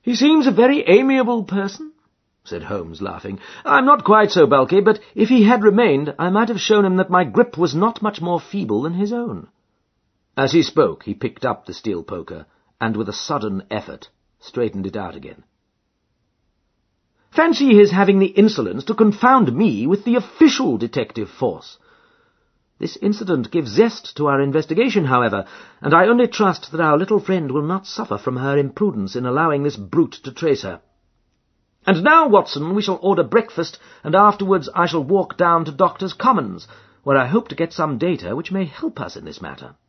"He seems a very amiable person," said Holmes, laughing. "I'm not quite so bulky, but if he had remained, I might have shown him that my grip was not much more feeble than his own." As he spoke, he picked up the steel poker, and with a sudden effort straightened it out again. "Fancy his having the insolence to confound me with the official detective force! This incident gives zest to our investigation, however, and I only trust that our little friend will not suffer from her imprudence in allowing this brute to trace her. And now, Watson, we shall order breakfast, and afterwards I shall walk down to Doctors' Commons, where I hope to get some data which may help us in this matter."